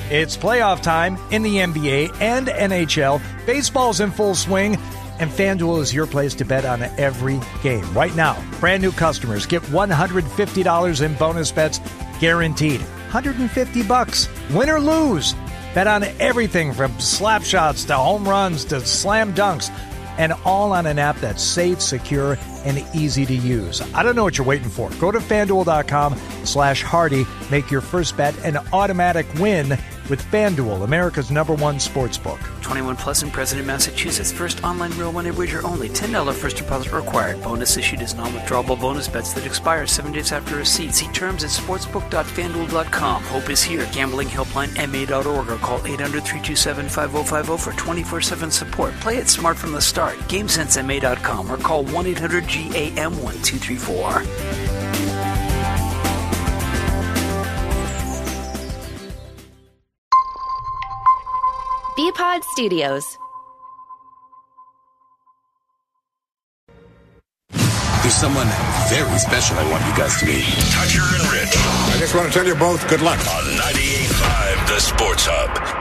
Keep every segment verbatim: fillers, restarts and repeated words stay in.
It's playoff time in the N B A and N H L. Baseball's in full swing, and FanDuel is your place to bet on every game. Right now, brand new customers get one hundred fifty dollars in bonus bets guaranteed. one hundred fifty bucks, win or lose. Bet on everything from slap shots to home runs to slam dunks, and all on an app that's safe, secure, and easy to use. I don't know what you're waiting for. Go to FanDuel.com slash Hardy. Make your first bet an automatic win with FanDuel, America's number one sports book. twenty-one plus and present in Massachusetts. First online real money wager only. ten dollars first deposit required. Bonus issued as non-withdrawable bonus bets that expire seven days after receipt. See terms at sportsbook dot fan duel dot com. Hope is here. Gambling helpline M A dot org or call eight hundred, three two seven, five oh five oh for twenty-four seven support. Play it smart from the start. game sense M A dot com or call one eight hundred G A M one two three four. B-Pod Studios. There's someone very special I want you guys to meet. Toucher and Rich. I just want to tell you both good luck. On ninety-eight point five, The Sports Hub.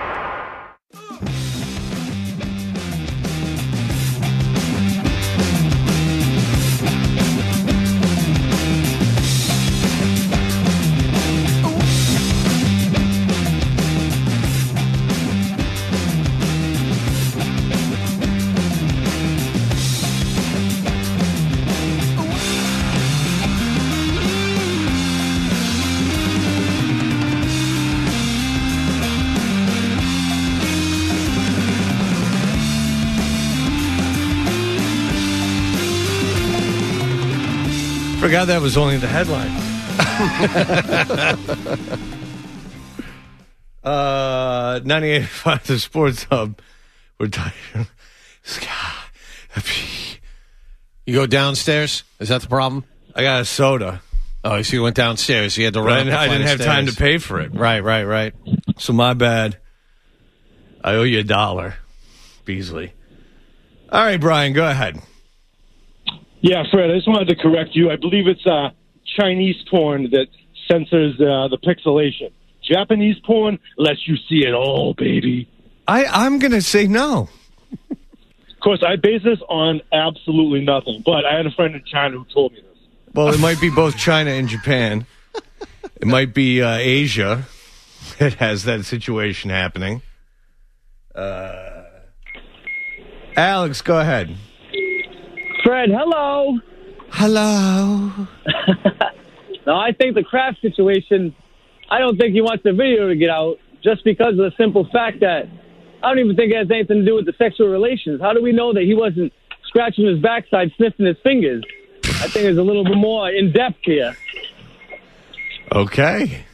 Forgot that was only the headline. uh, ninety-eight point five, The Sports Hub. We're talking. You go downstairs? Is that the problem? I got a soda. Oh, so you went downstairs. You had to run. I didn't have time to pay for it. Right, right, right. So my bad. I owe you a dollar, Beasley. All right, Brian, go ahead. Yeah, Fred, I just wanted to correct you. I believe it's uh, Chinese porn that censors uh, the pixelation. Japanese porn lets you see it all, baby. I, I'm going to say no. Of course, I base this on absolutely nothing, but I had a friend in China who told me this. Well, it might be both China and Japan. It might be uh, Asia that has that situation happening. Uh, Alex, go ahead. Fred, hello. Hello. No, I think the Kraft situation, I don't think he wants the video to get out just because of the simple fact that I don't even think it has anything to do with the sexual relations. How do we know that he wasn't scratching his backside, sniffing his fingers? I think there's a little bit more in depth here. Okay.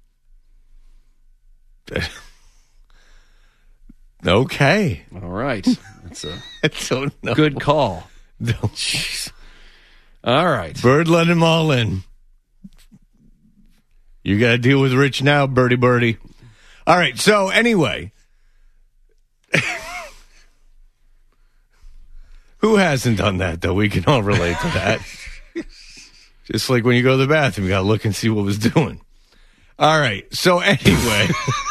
Okay. All right. That's a I don't know. good call. No. Jeez. All right. Bird let him all in. You got to deal with Rich now, birdie birdie. All right. So anyway, who hasn't done that, though? We can all relate to that. Just like when you go to the bathroom, you got to look and see what was doing. All right. So anyway,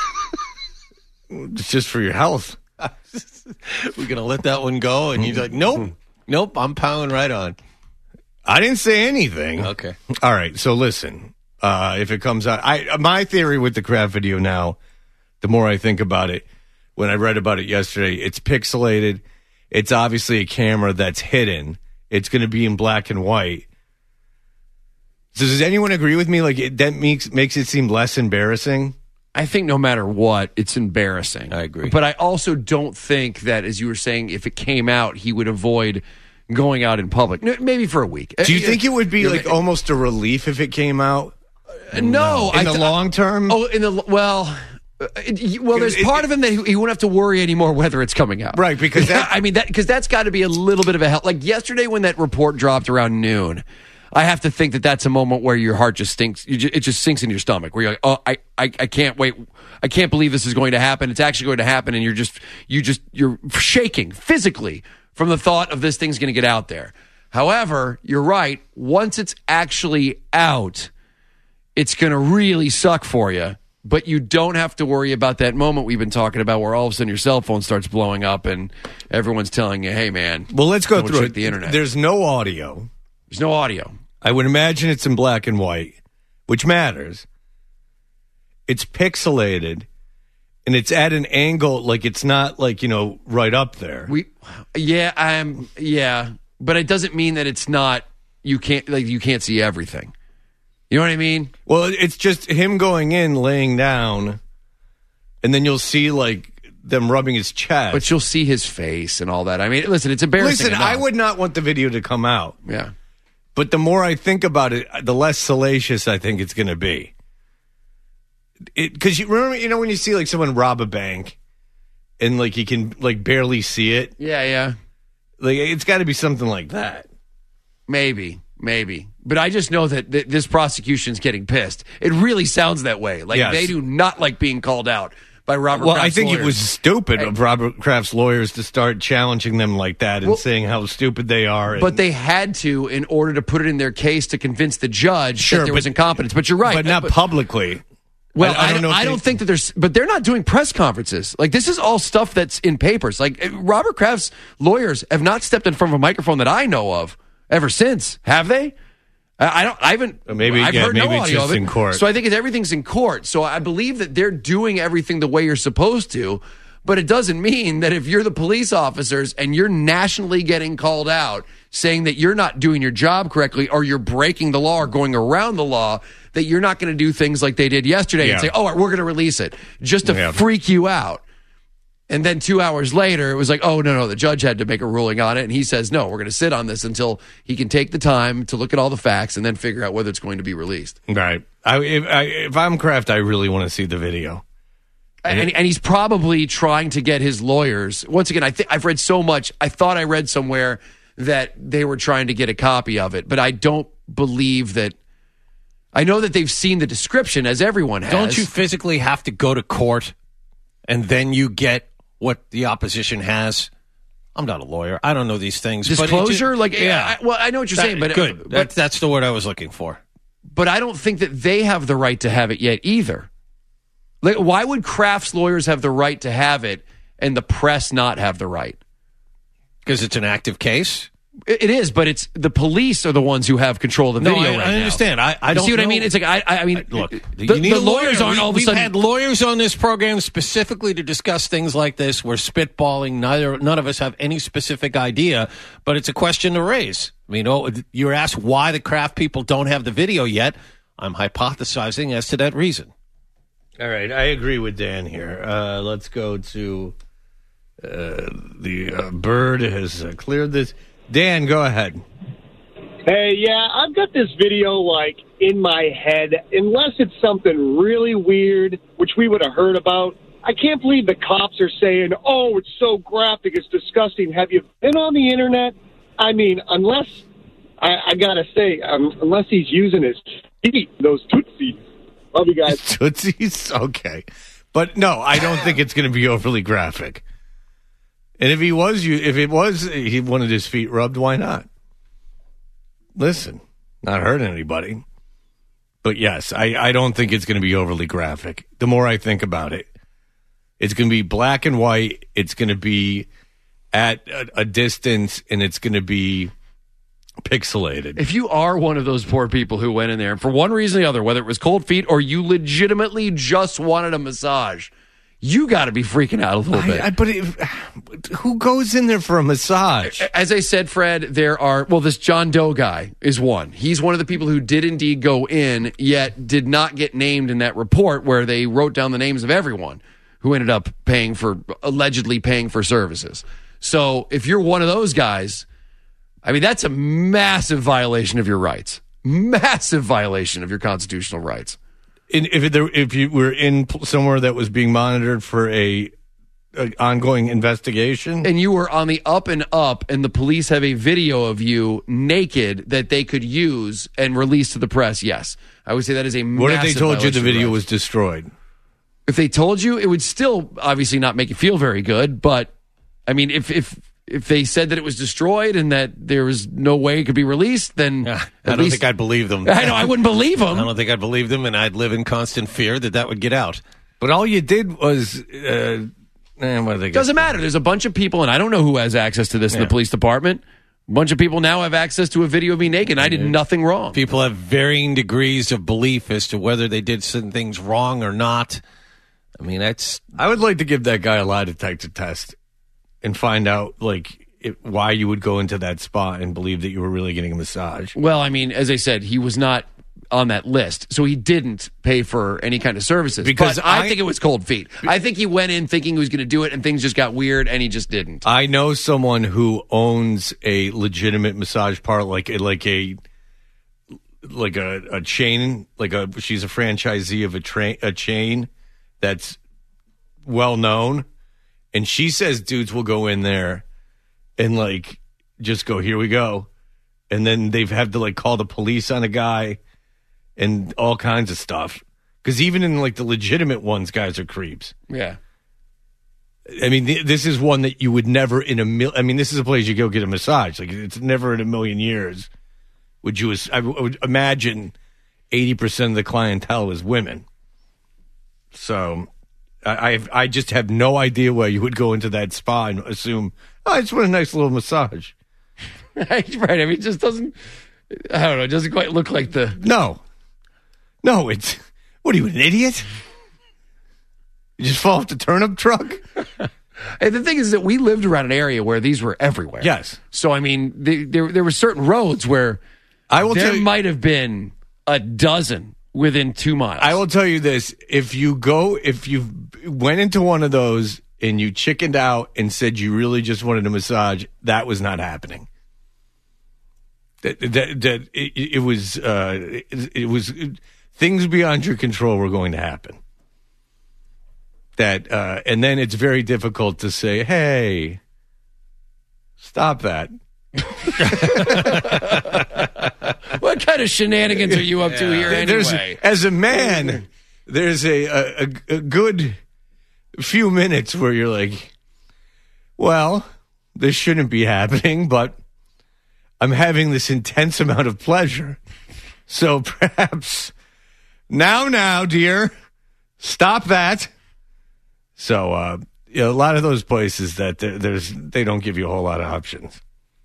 it's just for your health. We're going to let that one go, and you're like, nope. Nope, I'm pounding right on. I didn't say anything. Okay. All right. So listen, uh, if it comes out, I my theory with the Kraft video now, the more I think about it, when I read about it yesterday, it's pixelated. It's obviously a camera that's hidden. It's going to be in black and white. So does anyone agree with me? Like it, that makes makes it seem less embarrassing? I think no matter what, it's embarrassing. I agree. But I also don't think that, as you were saying, if it came out, he would avoid going out in public. Maybe for a week. Do you think it would be like almost a relief if it came out? Uh, no. In I the th- long term? Oh, in the, well... Uh, it, well, there's part of him that he, he won't have to worry anymore whether it's coming out. Right, because that... I mean, that because that's got to be a little bit of a help. Like yesterday when that report dropped around noon, I have to think that that's a moment where your heart just stinks. You just, it just sinks in your stomach. Where you're like, oh, I, I, I can't wait. I can't believe this is going to happen. It's actually going to happen, and you're just, you just, you're shaking physically from the thought of this thing's going to get out there. However, you're right. Once it's actually out, it's going to really suck for you but you don't have to worry about that moment we've been talking about where all of a sudden your cell phone starts blowing up and everyone's telling you, hey, man. Well, let's go don't through check it. the internet. There's no audio. There's no audio. I would imagine it's in black and white, which matters. It's pixelated, and it's at an angle, like it's not like, you know, right up there. We, yeah, I'm, yeah, but it doesn't mean that it's not, you can't, like, you can't see everything. You know what I mean? Well, it's just him going in, laying down, and then you'll see, like, them rubbing his chest. But you'll see his face and all that. I mean, listen, it's embarrassing. Listen, enough. I would not want the video to come out. Yeah. But the more I think about it, the less salacious I think it's going to be. Because you remember, you know, when you see, like, someone rob a bank, and, like, you can, like, barely see it? Yeah, yeah. Like, it's got to be something like that. Maybe, maybe. But I just know that th- this prosecution's getting pissed. It really sounds that way. Like, Yes. they do not like being called out by Robert Well, Kraft's I think lawyers. it was stupid Hey. of Robert Kraft's lawyers to start challenging them like that and Well, saying how stupid they are. And, But they had to in order to put it in their case to convince the judge Sure, that there but- was incompetence. But you're right. but not publicly. Well, I, I don't know. if I they- don't think that there's, but they're not doing press conferences. Like, this is all stuff that's in papers. Like, Robert Kraft's lawyers have not stepped in front of a microphone that I know of ever since, have they? I I don't. I haven't. Or maybe- I've yeah, heard no maybe it's audio just of it. in court. So I think it's, everything's in court. So I believe that they're doing everything the way you're supposed to. But it doesn't mean that if you're the police officers and you're nationally getting called out saying that you're not doing your job correctly or you're breaking the law or going around the law, that you're not going to do things like they did yesterday Yeah. and say, oh, we're going to release it just to Yeah. freak you out. And then two hours later, it was like, oh, no, no, the judge had to make a ruling on it. And he says, no, we're going to sit on this until he can take the time to look at all the facts and then figure out whether it's going to be released. Right. I, if, I, if I'm Kraft, I really want to see the video. And, and he's probably trying to get his lawyers. Once again, I think I've read so much. I thought I read somewhere that they were trying to get a copy of it, but I don't believe that. I know that they've seen the description, as everyone has. Don't you physically have to go to court and then you get what the opposition has? I'm not a lawyer. I don't know these things. but it Disclosure? ju- like, yeah. I, well, I know what you're That- saying, but good. But, That, that's the word I was looking for. but I don't think that they have the right to have it yet either. Like, why would Kraft's lawyers have the right to have it and the press not have the right? Because it's an active case? It it is, but it's the police are the ones who have control of the No, video I, right I now. understand. I, I You don't see what I know. mean? It's like I, I I mean, Uh, Look, the, you need the a lawyer. lawyers aren't we, all of a we've sudden. had lawyers on this program specifically to discuss things like this. We're spitballing. Neither, none of us have any specific idea, but it's a question to raise. I mean, oh, you're asked why the Kraft people don't have the video yet. I'm hypothesizing as to that reason. All right, I agree with Dan here. Uh, let's go to uh, the uh, Bird has uh, cleared this. Dan, go ahead. Hey, yeah, I've got this video, like, in my head. Unless it's something really weird, which we would have heard about, I can't believe the cops are saying, oh, it's so graphic, it's disgusting. Have you been on the internet? I mean, unless, I, I got to say, um, unless he's using his feet, those Tootsies. Love you guys. Tootsies? Okay. But no, I don't think it's going to be overly graphic. And if he was, you, if it was, he wanted his feet rubbed, why not? Listen, not hurting anybody. But yes, I, I don't think it's going to be overly graphic. The more I think about it, it's going to be black and white. It's going to be at a, a distance, and it's going to be pixelated. If you are one of those poor people who went in there, and for one reason or the other, whether it was cold feet or you legitimately just wanted a massage, you got to be freaking out a little bit. I, I, but if, who goes in there for a massage? As I said, Fred, there are, well, this John Doe guy is one. He's one of the people who did indeed go in, yet did not get named in that report where they wrote down the names of everyone who ended up paying for, allegedly paying for services. So if you're one of those guys, I mean, that's a massive violation of your rights. Massive violation of your constitutional rights. In, if there, if you were in somewhere that was being monitored for a, a ongoing investigation, and you were on the up and up, and the police have a video of you naked that they could use and release to the press, yes, I would say that is a. What if they massive told you the violation of video rights. was destroyed? If they told you, it would still obviously not make you feel very good. But I mean, if if if they said that it was destroyed and that there was no way it could be released, then Yeah, at I don't least, think I'd believe them. I know I wouldn't believe them. I don't think I'd believe them, and I'd live in constant fear that that would get out. But all you did was, uh, eh, what are they? Doesn't matter. There's a bunch of people, and I don't know who has access to this in Yeah. the police department. A bunch of people now have access to a video of me naked. I did nothing wrong. People have varying degrees of belief as to whether they did some things wrong or not. I mean, that's... I would like to give that guy a lie detector test and find out, like, it, why you would go into that spot and believe that you were really getting a massage. Well, I mean, as I said, he was not on that list, so he didn't pay for any kind of services. Because But I, I- think it was cold feet. I think he went in thinking he was going to do it, and things just got weird, and he just didn't. I know someone who owns a legitimate massage parlor, like a, like a like a, a chain, like a she's a franchisee of a train a chain that's well known, and she says dudes will go in there and like just go, here we go, and then they've had to like call the police on a guy and all kinds of stuff, because even in like the legitimate ones, guys are creeps. Yeah. I mean, th- this is one that you would never in a mil. I mean, this is a place you go get a massage. Like, it's never in a million years would you. I would imagine eighty percent of the clientele is women. So, I I've, I just have no idea why you would go into that spa and assume, oh, I just want a nice little massage. Right. I mean, it just doesn't. I don't know. It doesn't quite look like the. No, no. It's what are you, an idiot? You just fall off the turnip truck. And the thing is that we lived around an area where these were everywhere. Yes. So I mean, they, there there were certain roads where I will there tell you, might have been a dozen within two miles. I will tell you this: if you go, if you went into one of those and you chickened out and said you really just wanted a massage, that was not happening. That that, that it, it was uh, it, it was things beyond your control were going to happen. That uh, and then it's very difficult to say, "Hey, stop that." What kind of shenanigans are you up to here anyway? There's, as a man, there's a, a, a good few minutes where you're like, well, this shouldn't be happening, but I'm having this intense amount of pleasure. So perhaps now, now, dear, stop that. So uh, you know, a lot of those places that there, there's they don't give you a whole lot of options.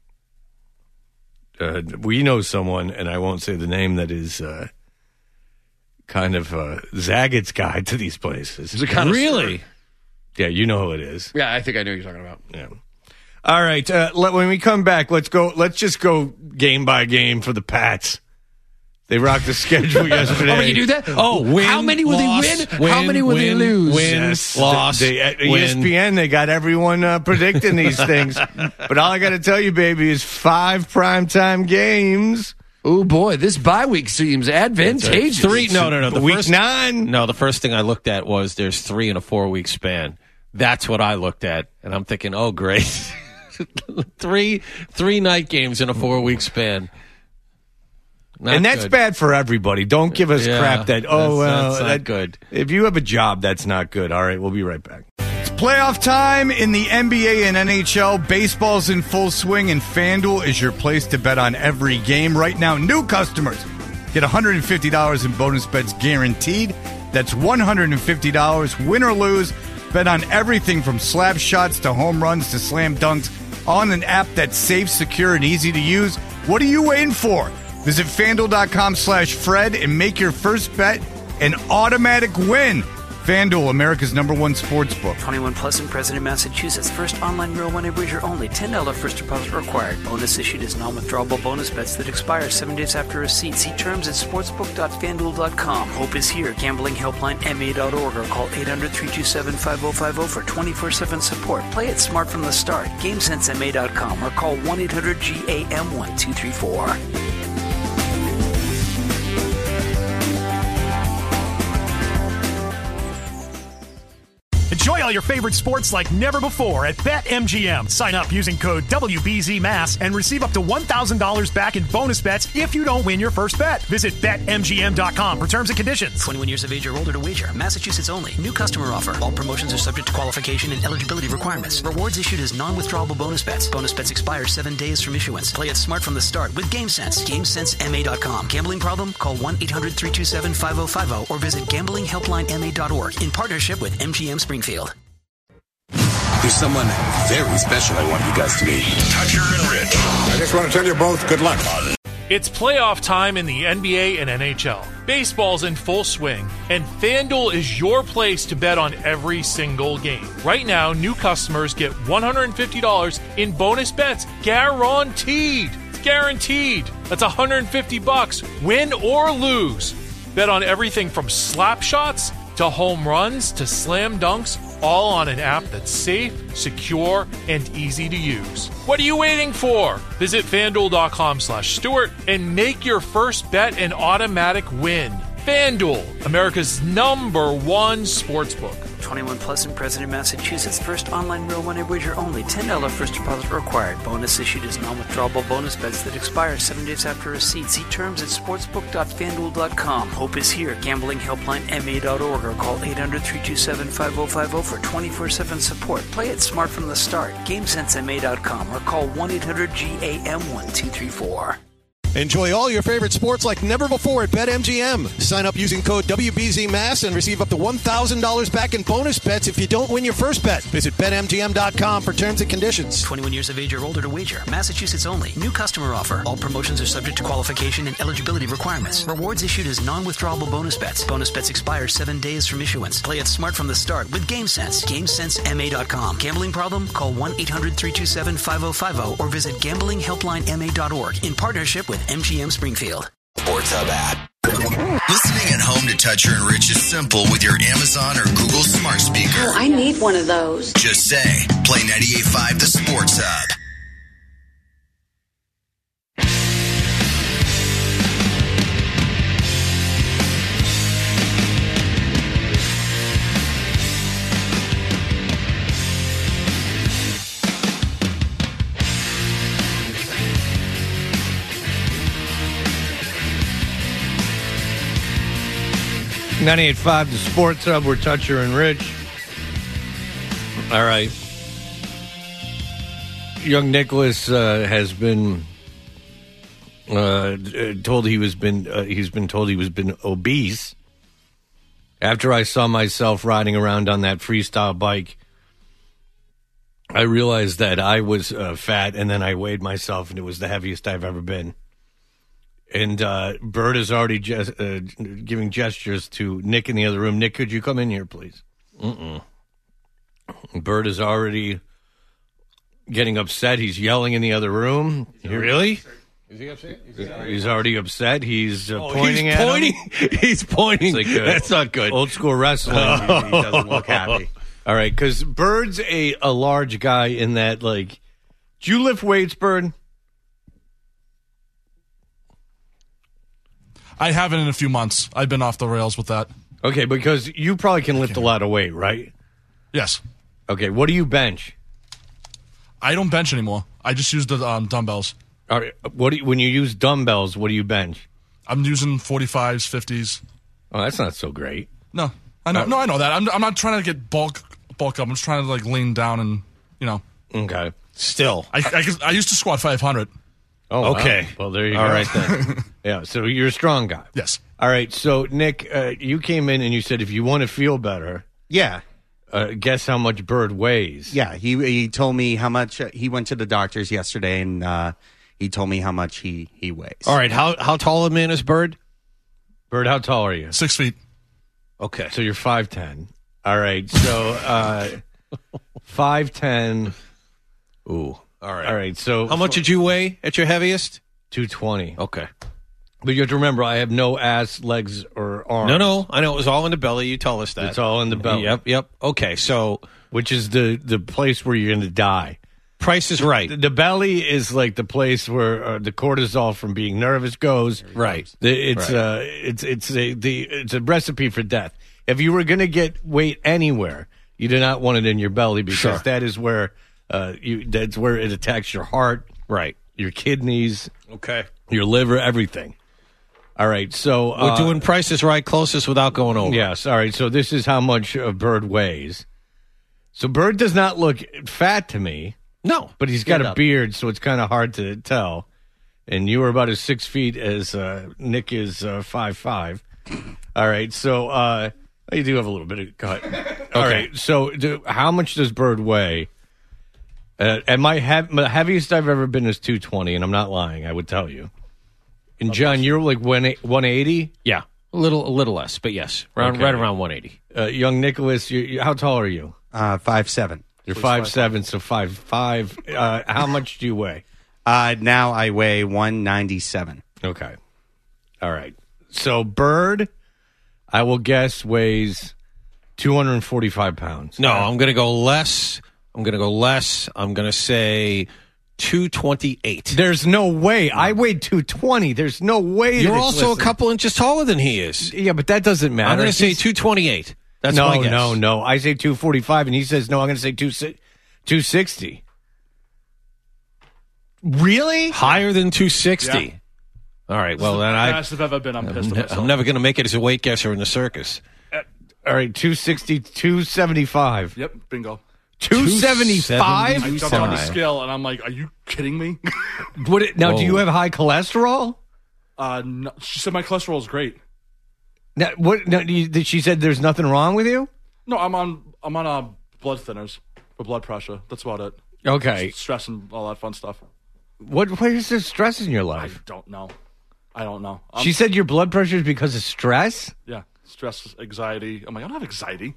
Uh, we know someone, and I won't say the name, that is uh, kind of uh, Zaggett's guide to these places. Is it kind Really? Of Yeah, you know who it is. yeah, I think I know what you're talking about. Yeah. All right. Uh, let, when we come back, let's go. Let's just go game by game for the Pats. They rocked the schedule yesterday. Oh, when you do that? Oh, Win, how many will loss, they win? win, How many will they win, lose? win, Yes, loss, they, at win. E S P N, they got everyone uh, predicting these things. But all I got to tell you, baby, is five primetime games. Oh boy, this bye week seems advantageous. Three? No, no, no. The Week first, nine. No, the first thing I looked at was there's three in a four week span. That's what I looked at, and I'm thinking, oh great, three three night games in a four week span. Not and that's good. bad for everybody. Don't give us Yeah, crap that, oh, that's- well, that's not that- good. If you have a job, that's not good. All right, we'll be right back. It's playoff time in the N B A and N H L. Baseball's in full swing, and FanDuel is your place to bet on every game. Right now, new customers get one hundred fifty dollars in bonus bets guaranteed. That's one hundred fifty dollars, win or lose. Bet on everything from slap shots to home runs to slam dunks on an app that's safe, secure, and easy to use. What are you waiting for? Visit FanDuel.com slash Fred and make your first bet an automatic win. FanDuel, America's number one sports book. twenty-one plus in President, Massachusetts. First online real money wager only. ten dollars first deposit required. Bonus issued as non-withdrawable bonus bets that expire seven days after receipt. See terms at sportsbook dot fanduel dot com. Hope is here. Gambling helpline M A dot org or call eight hundred, three two seven, five oh five oh for twenty-four seven support. Play it smart from the start. game sense M A dot com or call one eight hundred G A M one two three four. Enjoy all your favorite sports like never before at BetMGM. Sign up using code W B Z M A S and receive up to one thousand dollars back in bonus bets if you don't win your first bet. Visit Bet M G M dot com for terms and conditions. twenty-one years of age or older to wager. Massachusetts only. New customer offer. All promotions are subject to qualification and eligibility requirements. Rewards issued as non-withdrawable bonus bets. Bonus bets expire seven days from issuance. Play it smart from the start with GameSense. GameSense M A dot com. Gambling problem? Call one eight hundred three two seven five oh five oh or visit gambling helpline M A dot org in partnership with M G M Springfield. There's someone very special I want you guys to meet. Toucher and Rich. I just want to tell you both good luck. It's playoff time in the N B A and N H L. Baseball's in full swing, and FanDuel is your place to bet on every single game. Right now, new customers get one hundred fifty dollars in bonus bets guaranteed. It's guaranteed. That's one hundred fifty bucks, win or lose. Bet on everything from slap shots to home runs to slam dunks, all on an app that's safe, secure, and easy to use. What are you waiting for? Visit FanDuel.com slash Stewart and make your first bet an automatic win. FanDuel, America's number one sportsbook. twenty-one plus and present in Massachusetts. First online real money wager only. ten dollars first deposit required. Bonus issued as non-withdrawable bonus bets that expire seven days after receipt. See terms at sportsbook dot fanduel dot com. Hope is here. Gambling helpline M A dot org or call eight hundred three two seven five oh five oh for twenty-four seven support. Play it smart from the start. GameSense M A dot com or call one eight hundred G A M one two three four. Enjoy all your favorite sports like never before at BetMGM. Sign up using code W B Z M A S and receive up to one thousand dollars back in bonus bets if you don't win your first bet. Visit Bet M G M dot com for terms and conditions. twenty-one years of age or older to wager. Massachusetts only. New customer offer. All promotions are subject to qualification and eligibility requirements. Rewards issued as non-withdrawable bonus bets. Bonus bets expire seven days from issuance. Play it smart from the start with GameSense. GameSense M A dot com. Gambling problem? Call one eight hundred three two seven five oh five oh or visit gambling helpline M A dot org in partnership with M G M Springfield. Sports Hub app. Listening at home to Toucher and Rich is simple with your Amazon or Google smart speaker. Oh, I need one of those. Just say, play ninety-eight point five The Sports Hub. ninety-eight point five The Sports Hub. We're Toucher and Rich. All right. Young Nicholas uh, has been uh, told he was been uh, he's been told he was been obese. After I saw myself riding around on that freestyle bike, I realized that I was uh, fat, and then I weighed myself, and it was the heaviest I've ever been. And uh, Bird is already just, uh, giving gestures to Nick in the other room. Nick, could you come in here, please? Mm-mm. Bird is already getting upset. He's yelling in the other room. Really? Is he upset? He's already upset. He's uh, Oh, pointing he's at pointing. him. He's pointing. It's like, uh, That's not good. Old school wrestling. He doesn't look happy. All right, because Bird's a, a large guy in that, like, do you lift weights, Bird? I haven't in a few months. I've been off the rails with that. Okay, because you probably can lift a lot of weight, right? Yes. Okay, what do you bench? I don't bench anymore. I just use the um, dumbbells. All right, what do you, when you use dumbbells, what do you bench? I'm using forty-fives, fifties. Oh, that's not so great. No, I know. No, I know that. I'm, I'm not trying to get bulk bulk up. I'm just trying to like lean down and you know. Okay. Still, I I, I used to squat five hundred. Oh, okay. Wow. Well, there you All go. right, then. Yeah, so you're a strong guy. Yes. All right, so Nick, uh, you came in and you said if you want to feel better, Yeah. uh, guess how much Bird weighs. Yeah. He he told me how much uh, he went to the doctors yesterday, and uh, he told me how much he, he weighs. All right. How how tall a man is Bird? Bird, how tall are you? Six feet. Okay. So you're five ten. All right, so uh, five ten. Ooh. All right. All right, so How much did you weigh at your heaviest? two twenty. Okay. But you have to remember, I have no ass, legs, or arms. No, no. I know it was all in the belly. You tell us that. It's all in the belly. Yep, yep. Okay, so Which is the, the place where you're going to die. Price is Right. The, the belly is like the place where uh, the cortisol from being nervous goes. Right. The, it's Right. uh, it's it's a the it's a recipe for death. If you were going to get weight anywhere, You do not want it in your belly because Sure. that is where uh, you. That's where it attacks your heart, right? Your kidneys, Okay. your liver, everything. All right, so We're uh, doing prices right closest without going over. Yes, all right. So this is how much a bird weighs. So Bird does not look fat to me. No, but he's got Stand a up. beard, so it's kind of hard to tell. And you were about as six feet as uh, Nick is uh, five five. All right, so uh, you do have a little bit of cut. All right, so do, how much does Bird weigh? Uh, and my, hev- my heaviest I've ever been is two twenty, and I'm not lying. I would tell you. And John, you're like one eighty? Yeah, a little, a little less, but yes, around, Okay. right around one eighty. Uh, young Nicholas, you, you, how tall are you? Uh, five seven. You're five seven, so five five. Uh, how much do you weigh? Uh, now I weigh one ninety-seven. Okay. All right. So Bird, I will guess, weighs two hundred forty-five pounds. No, I'm going to go less. I'm going to go less. I'm going to say two twenty-eight. There's no way. I weighed two twenty. There's no way. You're that- also listen. a couple inches taller than he is. Yeah, but that doesn't matter. I'm going to say He's- two twenty-eight. That's no, my guess. no, no. I say two forty-five, and he says, no, I'm going to say two sixty. Really? Higher than two sixty. Yeah. All right. Well, then I. Best I've ever been. I'm pissed I'm, at ne- myself. I'm never going to make it as a weight guesser in the circus. All right, two sixty, two seventy-five. Yep, bingo. two seventy-five? I jumped on the scale and I'm like, are you kidding me? What it, now, do you Whoa. have high cholesterol? uh, no, she said my cholesterol is great. Now, what? Now, you, did she said there's nothing wrong with you? No, I'm on I'm on uh, blood thinners for blood pressure. That's about it. Okay. Stress and all that fun stuff. What? Where is there stress in your I life? don't know. I don't know. I'm, She said your blood pressure is because of stress. yeah, stress, anxiety. I'm like, I don't have anxiety.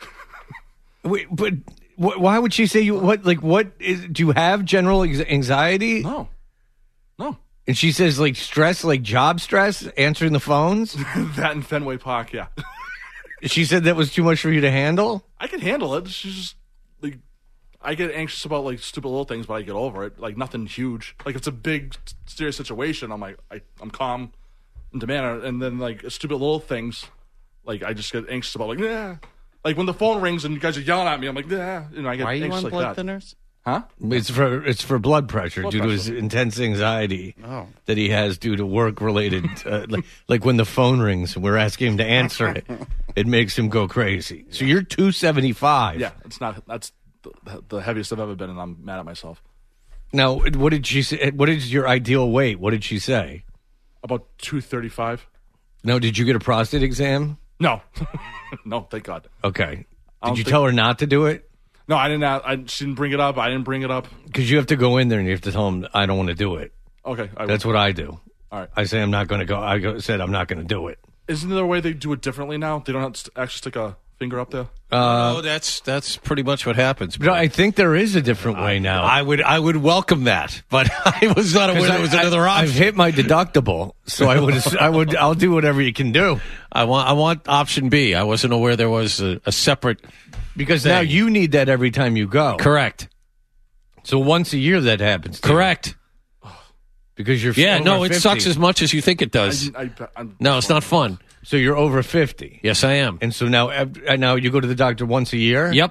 Wait, but wh- why would she say you? What? Like, what is? Do you have general ex- anxiety? No, no. And she says like stress, like job stress, answering the phones. That in Fenway Park, yeah. She said that was too much for you to handle. I can handle it. She's just like, I get anxious about like stupid little things, but I get over it. Like nothing huge. Like if it's a big serious situation, I'm like, I, I'm calm and demand, and then like stupid little things, like I just get anxious about like, yeah. Like when the phone rings and you guys are yelling at me, I'm like, yeah. You know, I get Why are you anxious on like blood that. thinners? Huh? It's for it's for blood pressure Blood due to his pressure. intense anxiety Oh. that he has due to work related. Uh, like, like when the phone rings and we're asking him to answer it, it makes him go crazy. So you're two seventy five. Yeah, it's not. That's the, the heaviest I've ever been, and I'm mad at myself. Now, what did she say? What is your ideal weight? What did she say? About two thirty five. Now, did you get a prostate exam? No, no, thank God. Okay. I Did don't you think- tell her not to do it? No, I didn't. ask- I she didn't bring it up. I didn't bring it up. Because you have to go in there and you have to tell them, I don't want to do it. Okay, I That's will. what I do. All right. I say I'm not going to go. I go, said I'm not going to do it. Isn't there a way they do it differently now? They don't have to actually stick a finger up there. Uh, oh, that's that's pretty much what happens. But I think there is a different way now. I would I would welcome that, but I was not aware there was another I, option. I've hit my deductible, so I would. I would. I'll do whatever you can do. I want I want option B. I wasn't aware there was a, a separate because thing. now you need that every time you go. Correct. So once a year that happens. To you. Correct. Because you're Yeah, over no, it fifty. sucks as much as you think it does. I, I, I'm, No, it's not fun. So you're over fifty. Yes, I am. And so now, ev- uh, now you go to the doctor once a year. Yep.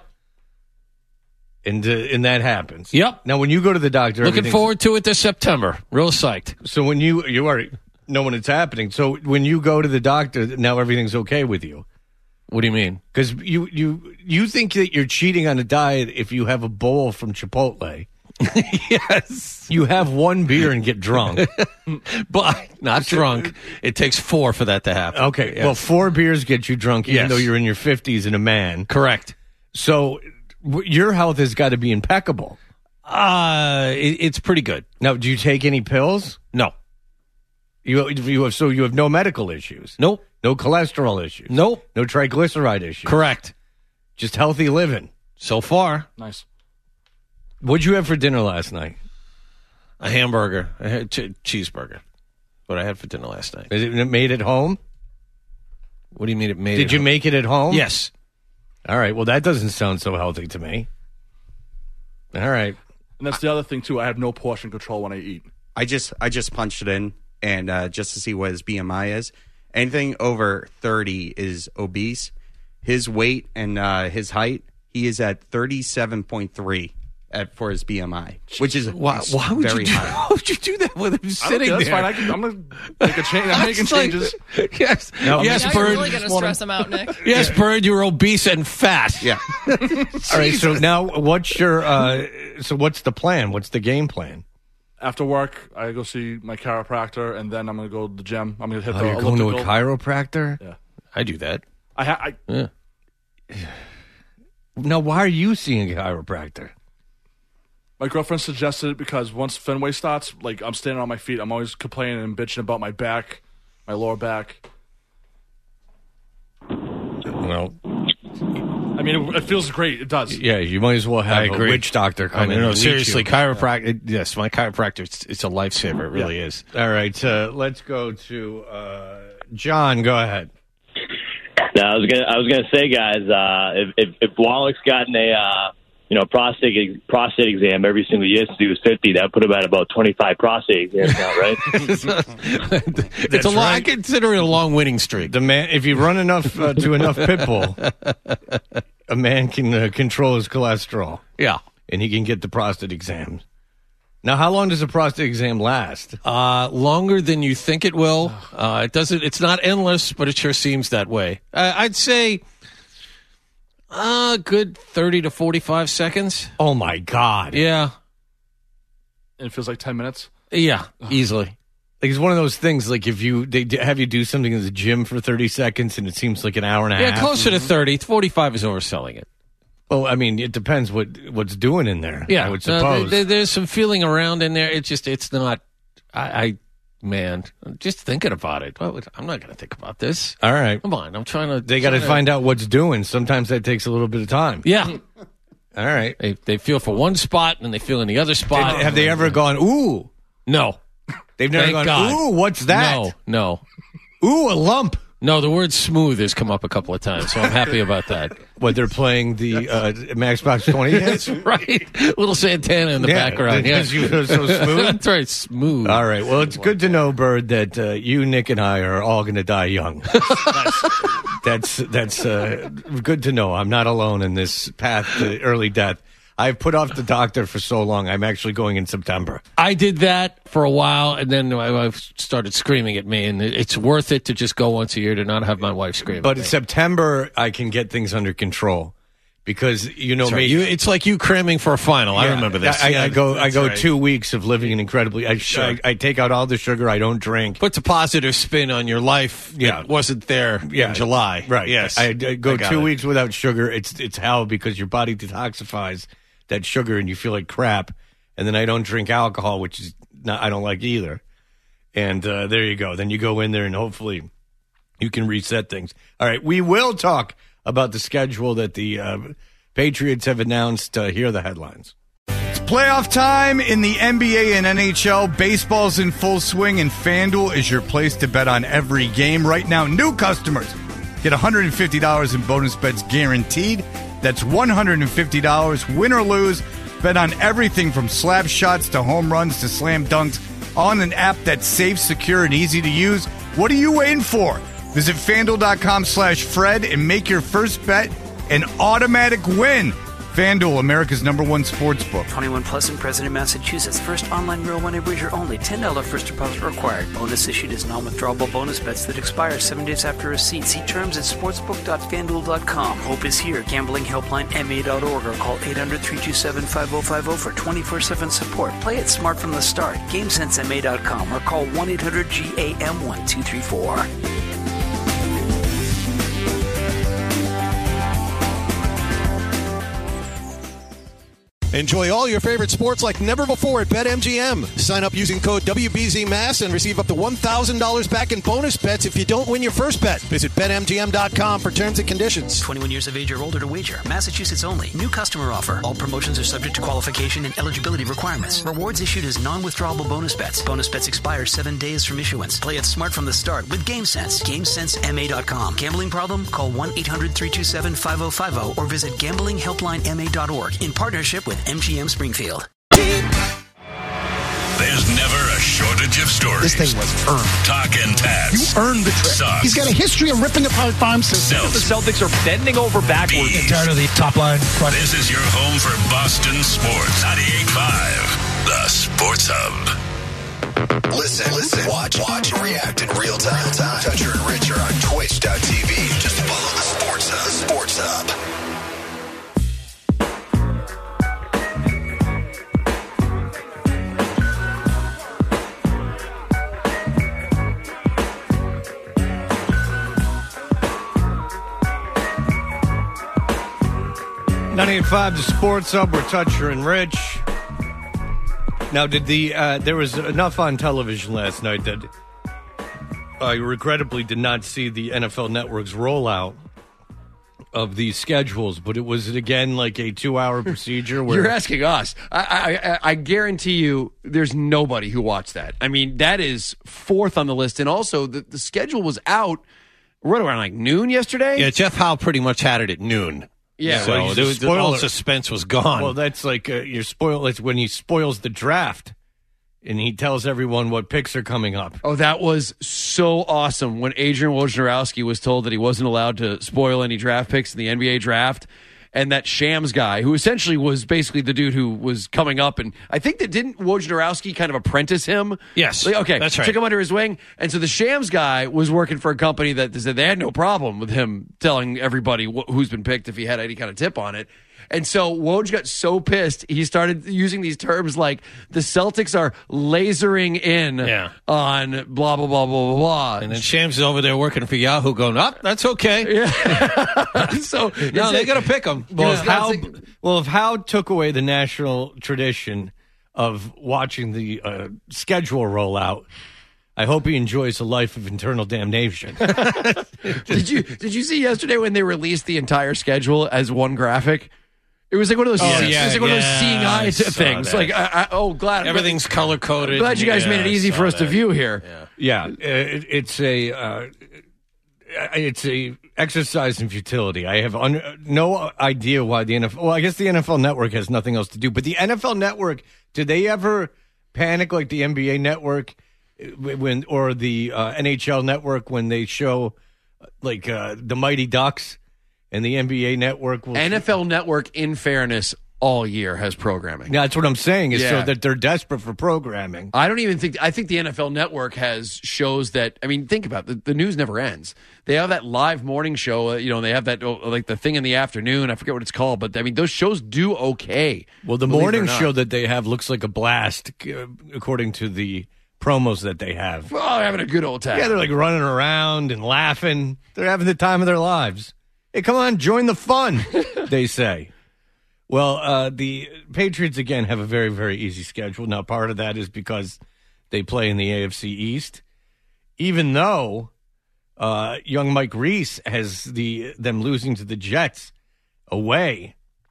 And uh, and that happens. Yep. Now, when you go to the doctor, Looking everything's- forward to it this September. Real psyched. So when you you already know when it's happening. So when you go to the doctor, now everything's okay with you. What do you mean? Because you you you think that you're cheating on a diet if you have a bowl from Chipotle. Yes. You have one beer and get drunk. But not drunk. It takes four for that to happen. Okay. Yes. Well, four beers get you drunk, even Yes. though you're in your fifties and a man. Correct. So w- your health has got to be impeccable. Uh, it, it's pretty good. Now, do you take any pills? No. You you have so you have no medical issues. Nope. No cholesterol issues. Nope. No triglyceride issues. Correct. Just healthy living. So far. Nice. What'd you have for dinner last night? A hamburger. I had ch- cheeseburger. What I had for dinner last night. Is it made at home? What do you mean it made Did it you home? make it at home? Yes. All right. Well, that doesn't sound so healthy to me. All right. And that's the other thing too. I have no portion control when I eat. I just I just punched it in and uh, just to see what his B M I is. Anything over thirty is obese. His weight and uh, his height He is at thirty-seven point three at, for his B M I, which is Why, why would very you do, high. why would you do that with him I don't sitting care, that's there? fine. I can, I'm going to make a change. I'm making It's like- changes. Yes, No, yes, now Bird. you're really going to stress him out, Nick. Yes, Bird, you're obese and fat. Yeah. All right. So now, what's your? Uh, so what's the plan? What's the game plan? After work, I go see my chiropractor, and then I'm going to go to the gym. I'm going to hit Oh, the you're going to a elliptical. chiropractor? Yeah. I do that. I, ha- I Yeah. Now, why are you seeing a chiropractor? My girlfriend suggested it because once Fenway starts, like I'm standing on my feet, I'm always complaining and bitching about my back, my lower back. Well, I mean, it, it feels great. It does. yeah, you might as well have I a agree. witch doctor come I in. know, and leech seriously, you. chiropractor. Yes, my chiropractor. It's, it's a lifesaver. It really is. All right, uh, let's go to uh, John. Go ahead. No, I was gonna, I was gonna say, guys, uh, if, if if Wallach's gotten a, uh, you know, prostate prostate exam every single year since he was fifty, that put him at about twenty-five prostate exams now, right? It's a long, I consider it a long winning streak. The man, if you run enough uh, to enough pit bull, a man can uh, control his cholesterol. Yeah, and he can get the prostate exams. Now, how long does a prostate exam last? Uh, longer than you think it will. Uh, it doesn't. It's not endless, but it sure seems that way. Uh, I'd say a uh, good thirty to forty-five seconds. Oh my God! Yeah, And it feels like ten minutes. yeah, easily. Like it's one of those things. Like if you they d- have you do something in the gym for thirty seconds, and it seems like an hour and a Yeah, half. closer to thirty. forty-five is overselling it. Well, I mean, it depends what what's doing in there. Yeah, I would uh, suppose. there- there's some feeling around in there. It's just, it's not. I, I man, just thinking about it. What would- I'm not going to think about this. All right, Come on, I'm trying to. they got to trying find out what's doing. Sometimes that takes a little bit of time. Yeah. All right. They they feel for one spot and they feel in the other spot. Did- have they ever gone? Ooh, No. they've never Thank gone. God. Ooh, what's that? No, no. Ooh, a lump. No, the word smooth has come up a couple of times, so I'm happy about that. What they're playing the uh, Max Box twenty hits. That's right. Little Santana in the Yeah, background. Yeah. because you feel so smooth. That's right, smooth. All right. Well, it's good to know, Bird, that uh, you, Nick, and I are all going to die young. that's that's uh, good to know. I'm not alone in this path to early death. I've put off the doctor for so long. I'm actually going in September. I did that for a while, and then I I started screaming at me, and it's worth it to just go once a year to not have my wife scream But at in me. September, I can get things under control because you know That's right. me. You- it's like you cramming for a final. I Yeah, remember this. I, I, Yeah, I go. I that's go right. two weeks of living an incredibly. I, Sure. I, I take out all the sugar. I don't drink. Puts a positive spin on your life. Yeah. That wasn't there Yeah. in July. Right. Yes. I, I go I got two it. weeks without sugar. It's it's hell because your body detoxifies that sugar and you feel like crap. And then I don't drink alcohol, which is not I don't like either. And uh, there you go. Then you go in there and hopefully you can reset things. All right. We will talk about the schedule that the uh, Patriots have announced. Uh, here are the headlines. It's playoff time in the N B A and N H L. Baseball's in full swing, and FanDuel is your place to bet on every game. Right now, new customers get one hundred fifty dollars in bonus bets guaranteed. That's one hundred fifty dollars, win or lose. Bet on everything from slap shots to home runs to slam dunks on an app that's safe, secure, and easy to use. What are you waiting for? Visit FanDuel.com slash Fred and make your first bet an automatic win. FanDuel, America's number one sports book. twenty-one plus and present in Massachusetts. First online real money wager only. ten dollars first deposit required. Bonus issued as non-withdrawable bonus bets that expire seven days after receipt. See terms at sportsbook dot fanduel dot com. Hope is here. Gambling helpline M A dot org or call eight hundred, three two seven, five oh five oh for twenty-four seven support. Play it smart from the start. game sense M A dot com or call one eight hundred G A M one two three four. Enjoy all your favorite sports like never before at BetMGM. Sign up using code W B Z M A S and receive up to one thousand dollars back in bonus bets if you don't win your first bet. Visit Bet M G M dot com for terms and conditions. twenty-one years of age or older to wager. Massachusetts only. New customer offer. All promotions are subject to qualification and eligibility requirements. Rewards issued as non-withdrawable bonus bets. Bonus bets expire seven days from issuance. Play it smart from the start with GameSense. game sense M A dot com. Gambling problem? Call one eight hundred, three two seven, five oh five oh or visit gambling helpline M A dot org in partnership with M G M Springfield. There's never a A shortage of stories. This thing was earned. Talk and Tats. You earned the trip. Sucks. He's got a history of ripping apart farm systems. Seltz. The Celtics are bending over backwards. Bees. Tired of the top line. Front. This is your home for Boston sports. ninety-eight point five, the Sports Hub. Listen, listen, watch, watch, and react in real time. Toucher and Rich are on twitch dot t v. Just follow the Sports Hub. Sports Hub. ninety-eight point five, the Sports Hub. We're Toucher and Rich. Now, did the uh, there was enough on television last night that I regrettably did not see the N F L Network's rollout of these schedules, but it was again like a two-hour procedure. Where You're asking us. I, I, I guarantee you there's nobody who watched that. I mean, that is fourth on the list. And also, the, the schedule was out right around like noon yesterday. Yeah, Jeff Howe pretty much had it at noon. Yeah, so well, there was, spoiler. all suspense was gone. Well, that's like uh, you're spoil. It's when he spoils the draft, and he tells everyone what picks are coming up. Oh, that was so awesome when Adrian Wojnarowski was told that he wasn't allowed to spoil any draft picks in the N B A draft. And that Shams guy, who essentially was basically the dude who was coming up, and I think that didn't Wojnarowski kind of apprentice him? Yes, like, okay, that's right. Took him under his wing, and so the Shams guy was working for a company that said they had no problem with him telling everybody wh- who's been picked if he had any kind of tip on it. And so Woj got so pissed, he started using these terms like the Celtics are lasering in yeah. on blah, blah, blah, blah, blah, blah. And then Shams is over there working for Yahoo going, up, oh, that's okay. Yeah. so No, they got to pick them. Well, if Howe, well, if Howe took away the national tradition of watching the uh, schedule roll out, I hope he enjoys a life of internal damnation. did you Did you see yesterday when they released the entire schedule as one graphic? It was like one of those. Oh, it yeah, was like one yeah, of those seeing eye I things. saw Like, that. I, I, oh, glad Everything's color coded. Glad you guys yeah, made it easy I for us saw to that. view here. Yeah, it, it's a uh, it's a exercise in futility. I have un- no idea why the N F L. Well, I guess the N F L Network has nothing else to do. But the N F L Network, did they ever panic like the N B A Network when, or the uh, N H L Network when they show like uh, the Mighty Ducks, and the N B A Network will N F L Network, in fairness, all year has programming. That's what I'm saying, is Yeah. so that they're desperate for programming. I don't even think. I think the N F L Network has shows that. I mean, think about it. The, the news never ends. They have that live morning show. Uh, you know, they have that oh, like the thing in the afternoon. I forget what it's called, but I mean, those shows do okay. Well, the believe it or morning not. show that they have looks like a blast, uh, according to the promos that they have. Oh, having a good old time. Yeah, they're like running around and laughing. They're having the time of their lives. Hey, come on, join the fun, they say. Well, uh, the Patriots, again, have a very, very easy schedule. Now, part of that is because they play in the A F C East, even though uh, young Mike Reese has the them losing to the Jets away.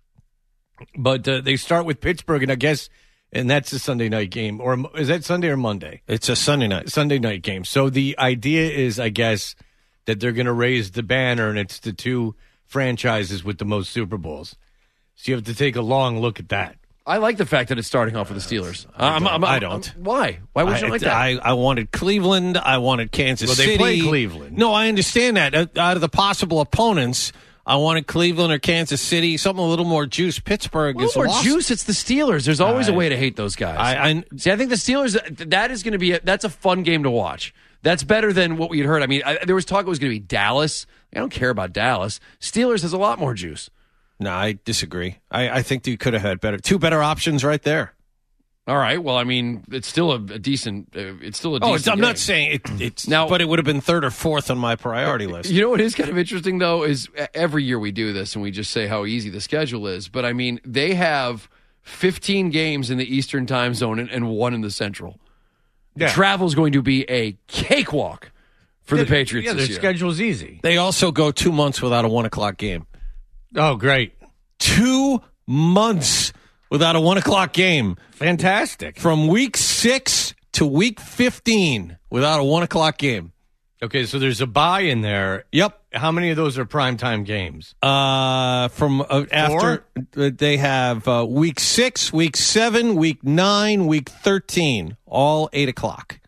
But uh, they start with Pittsburgh, and I guess, and that's a Sunday night game. Or is that Sunday or Monday? It's a Sunday night. Sunday night game. So the idea is, I guess, that they're going to raise the banner, and it's the two franchises with the most Super Bowls. So you have to take a long look at that. I like the fact that it's starting off with the Steelers. I I'm- don't. I'm- I I'm- don't. why? Why would you I, like that? I, I wanted Cleveland. I wanted Kansas Well, they City. play Cleveland. No, I understand that. Uh, Out of the possible opponents, I wanted Cleveland or Kansas City, something a little more juice. Pittsburgh A little is more lost. juice. It's the Steelers. There's always a I- way to hate those guys. I, I See, I think the Steelers. That is going to be. A, that's a fun game to watch. That's better than what we'd heard. I mean, I, there was talk it was going to be Dallas. I don't care about Dallas. Steelers has a lot more juice. No, I disagree. I, I think you could have had better, two better options right there. All right. Well, I mean, it's still a, a decent. Uh, it's still a. Oh, decent it's, I'm game. not saying it, it's Now- but it would have been third or fourth on my priority list. You know what is kind of interesting though is every year we do this and we just say how easy the schedule is. But I mean, they have fifteen games in the Eastern time zone and, and one in the Central. Yeah. Travel is going to be a cakewalk for the Yeah, Patriots Yeah, this their year. schedule's easy. They also go two months without a one o'clock game. Oh, great. Two months without a one o'clock game. Fantastic. From week six to week fifteen without a one o'clock game. Okay, so there's a bye in there. Yep. How many of those are primetime games? Uh, from uh, after uh, they have uh, week six, week seven, week nine, week thirteen, all eight o'clock,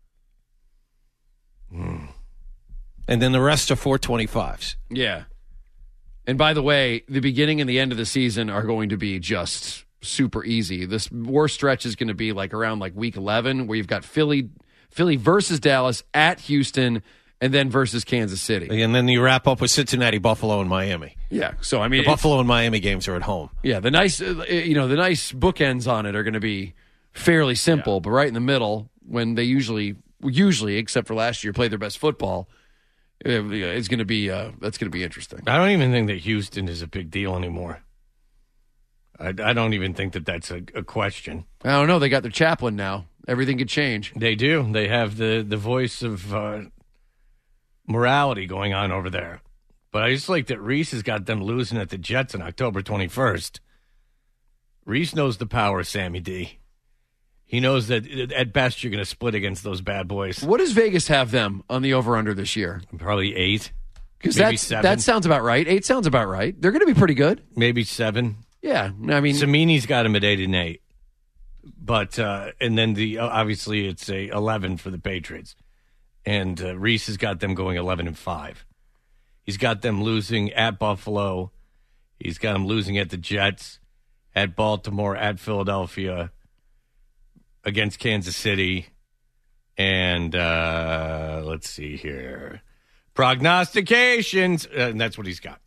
mm. and then the rest are four twenty-fives. Yeah. And by the way, the beginning and the end of the season are going to be just super easy. This worst stretch is going to be like around like week eleven, where you've got Philly, Philly versus Dallas at Houston, and then versus Kansas City. And then you wrap up with Cincinnati, Buffalo, and Miami. Yeah. So I mean, the Buffalo and Miami games are at home. Yeah. The nice, uh, you know, the nice bookends on it are going to be fairly simple, yeah. But right in the middle, when they usually, usually, except for last year, play their best football. It's going to be uh, that's going to be interesting. I don't even think that Houston is a big deal anymore. I, I don't even think that that's a, a question. I don't know. They got their chaplain now. Everything could change. They do. They have the the voice of uh, morality going on over there. But I just like that Reese has got them losing at the Jets on October twenty-first. Reese knows the power of Sammy D. He knows that at best you're going to split against those bad boys. What does Vegas have them on the over-under this year? Probably eight. Because that sounds about right. Eight sounds about right. They're going to be pretty good. Maybe seven. Yeah, I mean, Samini's got him at eight and eight. But uh, and then the obviously it's a eleven for the Patriots, and uh, Reese has got them going eleven and five. He's got them losing at Buffalo. He's got them losing at the Jets, at Baltimore, at Philadelphia, against Kansas City, and uh, let's see here. Prognostications, uh, and that's what he's got.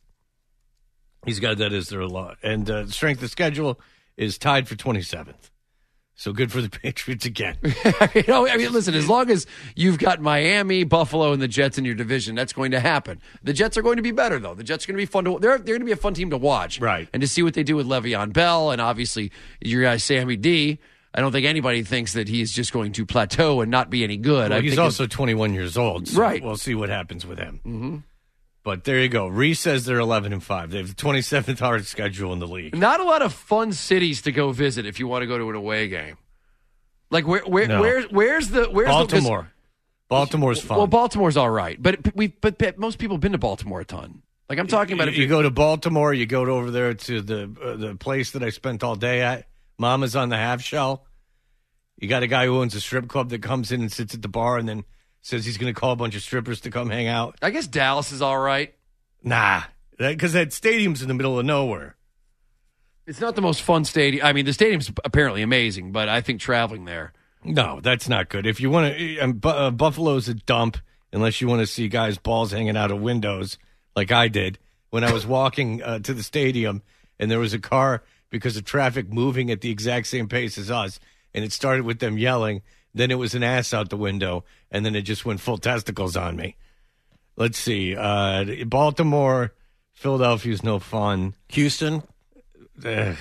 He's got that as their law. And uh, strength of schedule is tied for twenty-seventh. So good for the Patriots again. you know, I mean, listen, as long as you've got Miami, Buffalo, and the Jets in your division, that's going to happen. The Jets are going to be better, though. The Jets are going to be fun to They're, they're going to be a fun team to watch. Right. And to see what they do with Le'Veon Bell and obviously your guy Sammy D. I don't think anybody thinks that he's just going to plateau and not be any good. Well, I he's think also twenty-one years old, so right. We'll see what happens with him. Mm-hmm. But there you go. Reese says they're eleven and five. They have the twenty-seventh hardest schedule in the league. Not a lot of fun cities to go visit if you want to go to an away game. Like where, where, no. where's, where's the where's Baltimore? The, Baltimore's fun. Well, Baltimore's all right, but we but, but most people have been to Baltimore a ton. Like I'm talking about, you, if you go to Baltimore, you go to over there to the uh, the place that I spent all day at. Mama's on the Half Shell. You got a guy who owns a strip club that comes in and sits at the bar and then says he's going to call a bunch of strippers to come hang out. I guess Dallas is all right. Nah, because that, that stadium's in the middle of nowhere. It's not the most fun stadium. I mean, the stadium's apparently amazing, but I think traveling there. No, that's not good. If you want to, um, uh, Buffalo's a dump unless you want to see guys' balls hanging out of windows like I did when I was walking uh, to the stadium and there was a car because of traffic moving at the exact same pace as us. And it started with them yelling. Then it was an ass out the window. And then it just went full testicles on me. Let's see. Uh, Baltimore, Philadelphia's no fun. Houston. Ugh.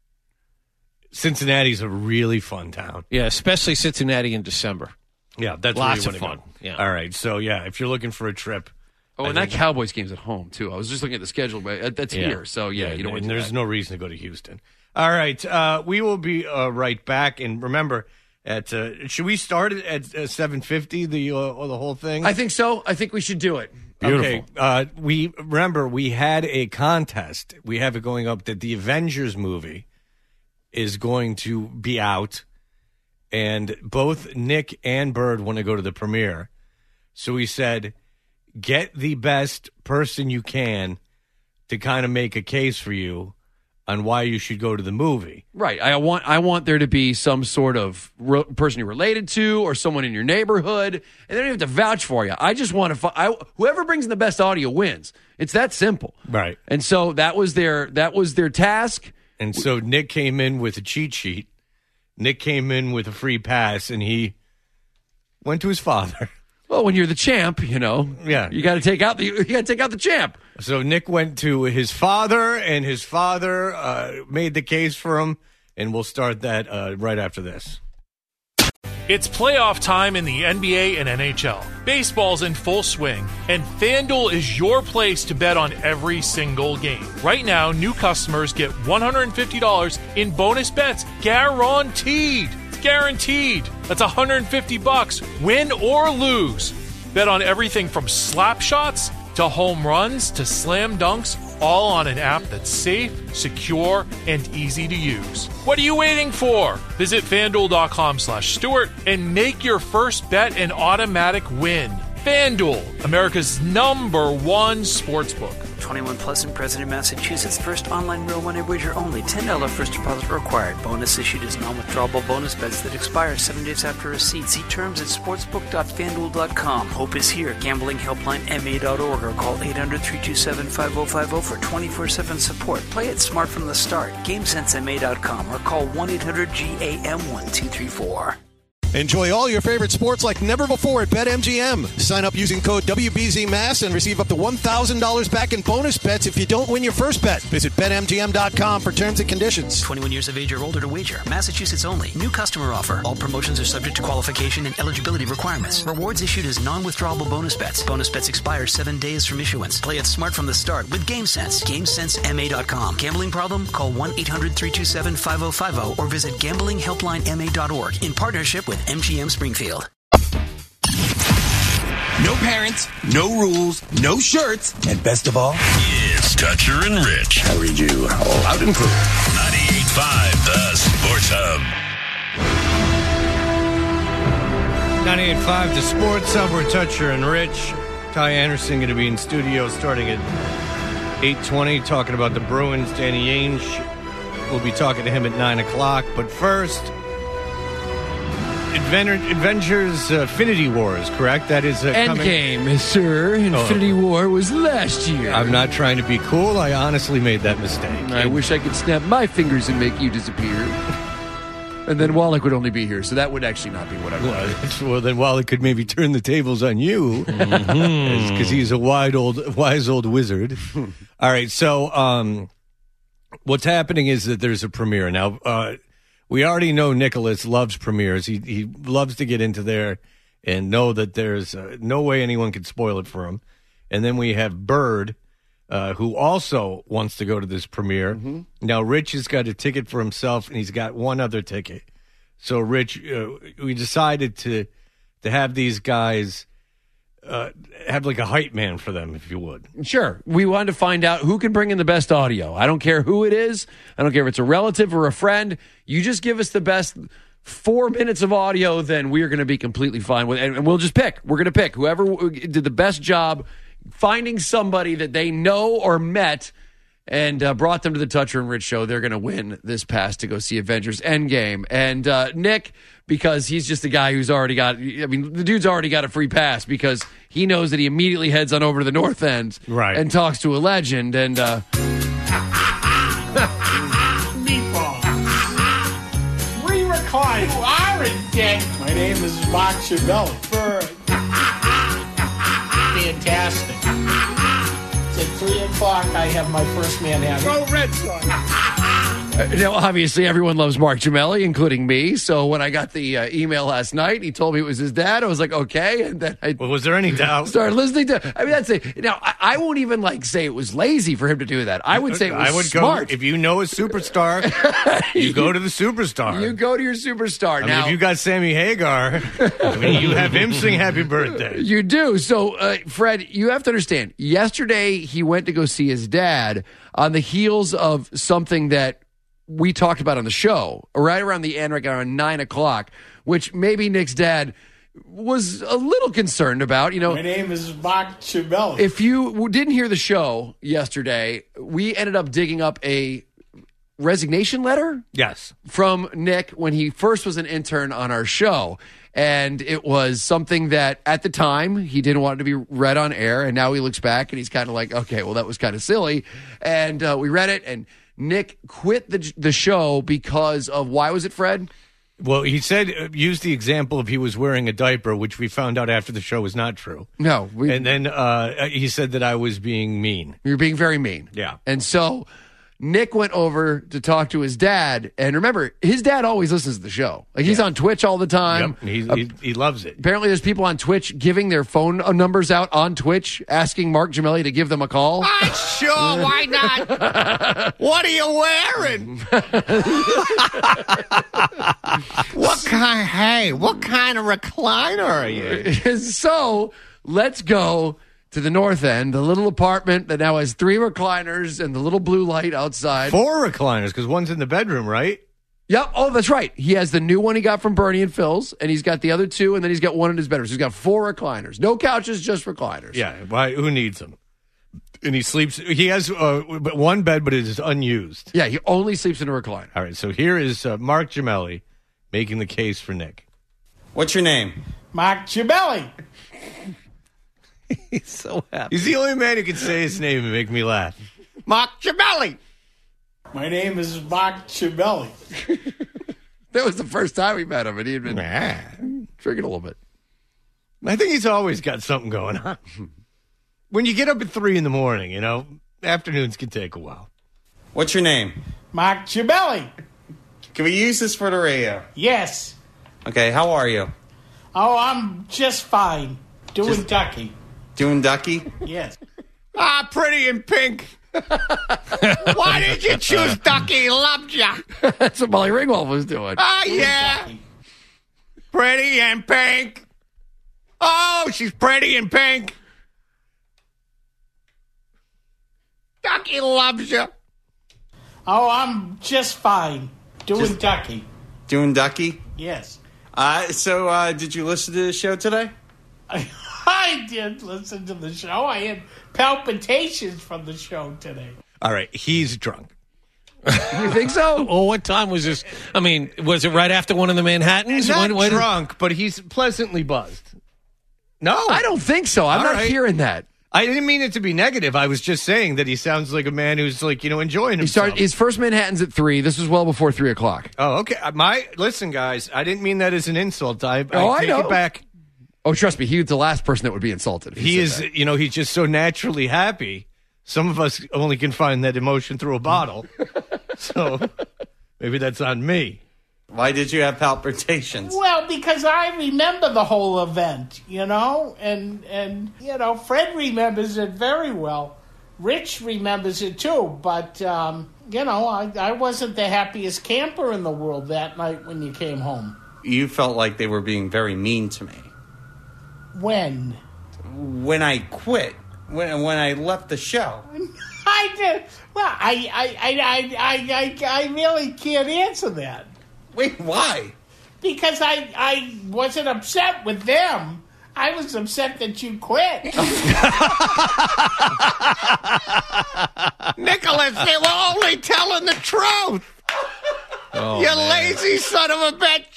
Cincinnati's a really fun town. Yeah, especially Cincinnati in December. Yeah, that's lots where of you fun. go. Yeah. All right. So, yeah, if you're looking for a trip. Oh, I and that think- Cowboys game's at home, too. I was just looking at the schedule, but that's Yeah. here. So, yeah, you don't want and to do there's that. no reason to go to Houston. All right. Uh, we will be uh, right back. And remember, at uh, should we start it at uh, seven fifty, the, uh, the whole thing? I think so. I think we should do it. Beautiful. Okay. Uh, we remember we had a contest. We have it going up that the Avengers movie is going to be out, and both Nick and Bird want to go to the premiere. So we said, get the best person you can to kind of make a case for you on why you should go to the movie. Right. I want I want there to be some sort of re- person you're related to or someone in your neighborhood, and they don't even have to vouch for you. I just want to fi- I, whoever brings in the best audio wins. It's that simple. Right. And so that was their that was their task. And so Nick came in with a cheat sheet. Nick came in with a free pass, and he went to his father. Well, when you're the champ, you know, Yeah. you got to take out the you got to take out the champ. So Nick went to his father, and his father uh, made the case for him, and we'll start that uh, right after this. It's playoff time in the N B A and N H L. Baseball's in full swing, and FanDuel is your place to bet on every single game. Right now, new customers get one hundred fifty dollars in bonus bets guaranteed. It's guaranteed. That's one hundred fifty bucks, win or lose. Bet on everything from slap shots to home runs to slam dunks, all on an app that's safe, secure, and easy to use. What are you waiting for? Visit FanDuel.com slash Stewart and make your first bet an automatic win. FanDuel, America's number one sportsbook. twenty-one plus and present in Massachusetts. First online real money wager only. ten dollars first deposit required. Bonus issued as non-withdrawable bonus bets that expire seven days after receipt. See terms at sportsbook dot fanduel dot com. Hope is here. Gambling helpline M A dot org or call eight hundred, three two seven, five oh five oh for twenty-four seven support. Play it smart from the start. game sense M A dot com or call one eight hundred G A M one two three four. Enjoy all your favorite sports like never before at BetMGM. Sign up using code W B Z Mass and receive up to one thousand dollars back in bonus bets if you don't win your first bet. Visit Bet M G M dot com for terms and conditions. twenty-one years of age or older to wager. Massachusetts only. New customer offer. All promotions are subject to qualification and eligibility requirements. Rewards issued as non-withdrawable bonus bets. Bonus bets expire seven days from issuance. Play it smart from the start with GameSense. game sense M A dot com. Gambling problem? Call one eight hundred, three two seven, five oh five oh or visit gambling helpline M A dot org in partnership with M G M Springfield. No parents, no rules, no shirts, and best of all, It's Toucher and Rich. I read you loud and clear. ninety-eight point five, the Sports Hub. ninety-eight point five, the Sports Hub. We're Toucher and Rich. Ty Anderson going to be in studio starting at eight twenty, talking about the Bruins. Danny Ainge, we'll be talking to him at nine o'clock. But first, Adventure, Adventures uh, Infinity Wars, correct? That is uh, Endgame, coming. sir. Infinity oh. War was last year. I'm not trying to be cool. I honestly made that mistake. I and wish I could snap my fingers and make you disappear. And then Wallach would only be here, so that would actually not be what I wanted. Well, then Wallach could maybe turn the tables on you, because mm-hmm. he's a wide old, wise old wizard. All right, so um, what's happening is that there's a premiere now. Uh, We already know Nicholas loves premieres. He he loves to get into there and know that there's uh, no way anyone can spoil it for him. And then we have Bird, uh, who also wants to go to this premiere. Mm-hmm. Now, Rich has got a ticket for himself, and he's got one other ticket. So, Rich, uh, we decided to to have these guys uh, have like a hype man for them, if you would. Sure. We wanted to find out who can bring in the best audio. I don't care who it is. I don't care if it's a relative or a friend. You just give us the best four minutes of audio, then we're going to be completely fine with it. And we'll just pick. We're going to pick whoever did the best job finding somebody that they know or met and uh, brought them to the Toucher and Rich show. They're going to win this pass to go see Avengers Endgame. And uh, Nick, because he's just a guy who's already got, I mean, the dude's already got a free pass because he knows that he immediately heads on over to the North End right. and talks to a legend. And uh, Recline. You are a dick. My name is Mark Chiavelli. Bird. Fantastic. It's at three o'clock. I have my first Manhattan. Go Red Sox. Uh, now, obviously, everyone loves Mark Gemelli, including me. So when I got the uh, email last night, he told me it was his dad. I was like, okay. And then I well, was there any doubt? Started listening to. I mean, that's it. Now, I, I won't even like say it was lazy for him to do that. I would say it was I would smart. Go, if you know a superstar, you go to the superstar. You go to your superstar. I now, mean, if you got Sammy Hagar, I mean, you have him sing "Happy Birthday." You do. So, uh, Fred, you have to understand. Yesterday, he went to go see his dad on the heels of something that we talked about on the show, right around the end, right around nine o'clock, which maybe Nick's dad was a little concerned about. You know, my name is Mark Chiavelli. If you didn't hear the show yesterday, we ended up digging up a resignation letter. Yes, from Nick when he first was an intern on our show. And it was something that at the time he didn't want it to be read on air. And now he looks back and he's kind of like, okay, well, that was kind of silly. And uh, we read it, and Nick quit the the show because of, why was it, Fred? Well, he said, uh, used the example of he was wearing a diaper, which we found out after the show was not true. No. We, and then uh, he said that I was being mean. You're being very mean. Yeah. And so Nick went over to talk to his dad. And remember, his dad always listens to the show. Like, he's yeah. on Twitch all the time. Yep. He, uh, he, he loves it. Apparently, there's people on Twitch giving their phone numbers out on Twitch, asking Mark Gemelli to give them a call. Uh, sure, why not? What are you wearing? What kind? Hey, what kind of recliner are you? So let's go to the north end, the little apartment that now has three recliners and the little blue light outside. Four recliners, because one's in the bedroom, right? Yep. Oh, that's right. He has the new one he got from Bernie and Phil's, and he's got the other two, and then he's got one in his bedroom. So he's got four recliners. No couches, just recliners. Yeah. Why? Who needs them? And he sleeps. He has uh, one bed, but it is unused. Yeah, he only sleeps in a recliner. All right. So here is uh, Mark Gemelli making the case for Nick. What's your name? Mark Gemelli. He's so happy. He's the only man who can say his name and make me laugh. Mark Gemelli. My name is Mark Gemelli. That was the first time we met him, and he had been nah. drinking a little bit. I think he's always got something going on. When you get up at three in the morning, you know, afternoons can take a while. What's your name? Mark Gemelli. Can we use this for the radio? Yes. Okay, how are you? Oh, I'm just fine. Doing Just- ducky. Doing ducky? Yes. Ah, pretty in pink. Why did you choose Ducky? Loved ya. That's what Molly Ringwald was doing. Ah, yeah. Pretty and pink. Oh, she's pretty and pink. Ducky loves you. Oh, I'm just fine. Doing Just- ducky. Doing ducky? Yes. Uh, so, uh, did you listen to the show today? I, I did listen to the show. I had palpitations from the show today. All right, he's drunk. You think so? Oh, what time was this? I mean, was it right after one of the Manhattans? Not When- when- drunk, but he's pleasantly buzzed. No. I don't think so. I'm All not right. hearing that. I didn't mean it to be negative. I was just saying that he sounds like a man who's like, you know, enjoying He himself. started his first Manhattan's at three. This was well before three o'clock. Oh, okay. My listen, guys. I didn't mean that as an insult. I, Oh, I I take know. it back. Oh, trust me, he was the last person that would be insulted. if He said is, that. you know, he's just so naturally happy. Some of us only can find that emotion through a bottle. So maybe that's on me. Why did you have palpitations? Well, because I remember the whole event, you know, and and you know, Fred remembers it very well. Rich remembers it too, but um, you know, I, I wasn't the happiest camper in the world that night when you came home. You felt like they were being very mean to me. When? When I quit. When when I left the show. I did. Well, I I I I I, I, I really can't answer that. Wait, why? Because I I wasn't upset with them. I was upset that you quit. Nicholas, they were only telling the truth. Oh, you man. lazy son of a bitch.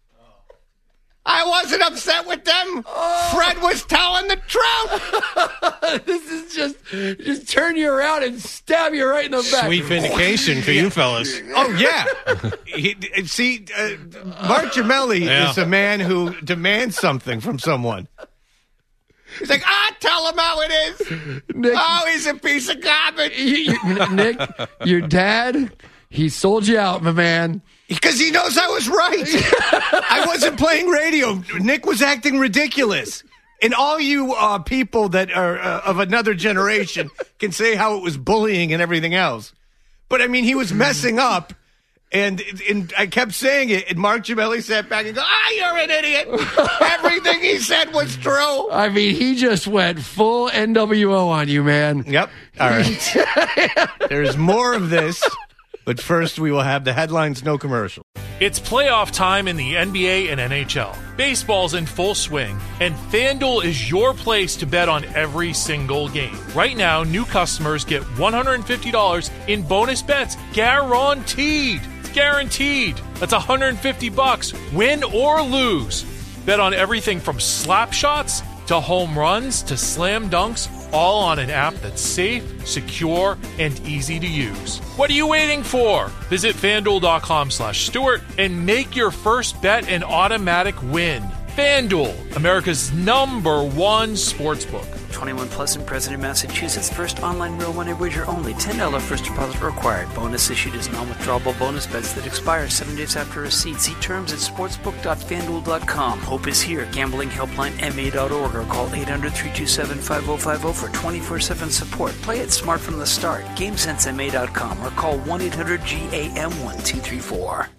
I wasn't upset with them. Fred was telling the truth. This is just just turn you around and stab you right in the back. Sweet vindication for you fellas. Oh, yeah. He, see, uh, Mark Gemelli Yeah. is a man who demands something from someone. He's like, ah, tell him how it is. Nick, Oh, he's a piece of garbage. you- Nick, your dad, he sold you out, my man. Because he knows I was right. I wasn't playing radio. Nick was acting ridiculous. And all you uh, people that are uh, of another generation can say how it was bullying and everything else. But, I mean, he was messing up. And, and I kept saying it. And Mark Gemelli sat back and go, ah, you're an idiot. Everything he said was true. I mean, he just went full N W O on you, man. Yep. All right. There's more of this. But first, we will have the headlines, no commercial. It's playoff time in the N B A and N H L. Baseball's in full swing, and FanDuel is your place to bet on every single game. Right now, new customers get one hundred fifty dollars in bonus bets guaranteed. It's guaranteed. That's one hundred fifty bucks, win or lose. Bet on everything from slap shots to home runs to slam dunks, all on an app that's safe, secure, and easy to use. What are you waiting for? Visit FanDuel.com slash Stewart and make your first bet an automatic win. FanDuel, America's number one sportsbook. twenty-one plus and present in Massachusetts. First online real money wager only. ten dollars first deposit required. Bonus issued as non-withdrawable bonus bets that expire seven days after receipt. See terms at sportsbook dot fanduel dot com. Hope is here. Gambling helpline M A dot org or call eight hundred, three two seven, five oh five oh for twenty-four seven support. Play it smart from the start. GameSense M A dot com or call one eight hundred G A M one two three four.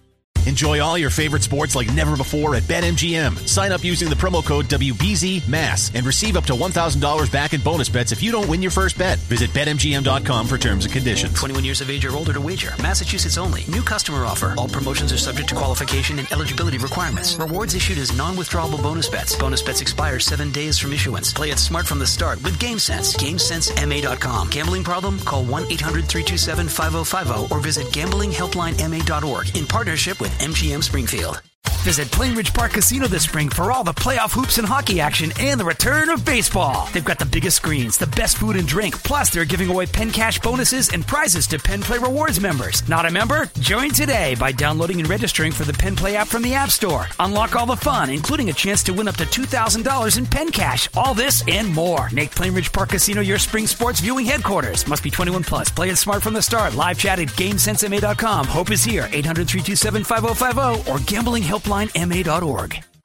Enjoy all your favorite sports like never before at BetMGM. Sign up using the promo code W B Z M A S and receive up to one thousand dollars back in bonus bets if you don't win your first bet. Visit Bet M G M dot com for terms and conditions. twenty-one years of age or older to wager. Massachusetts only. New customer offer. All promotions are subject to qualification and eligibility requirements. Rewards issued as non-withdrawable bonus bets. Bonus bets expire seven days from issuance. Play it smart from the start with GameSense. GameSense M A dot com. Gambling problem? Call one eight hundred three two seven five oh five oh or visit gambling helpline M A dot org in partnership with M G M Springfield. Visit Plainridge Park Casino this spring for all the playoff hoops and hockey action and the return of baseball. They've got the biggest screens, the best food and drink, plus they're giving away Penn Cash bonuses and prizes to Penn Play Rewards members. Not a member? Join today by downloading and registering for the Penn Play app from the App Store. Unlock all the fun, including a chance to win up to two thousand dollars in Penn Cash. All this and more. Make Plainridge Park Casino your spring sports viewing headquarters. Must be twenty-one plus. Play it smart from the start. Live chat at GameSense M A dot com. Hope is here. eight hundred three two seven five oh five oh or gambling helpline M A dot org.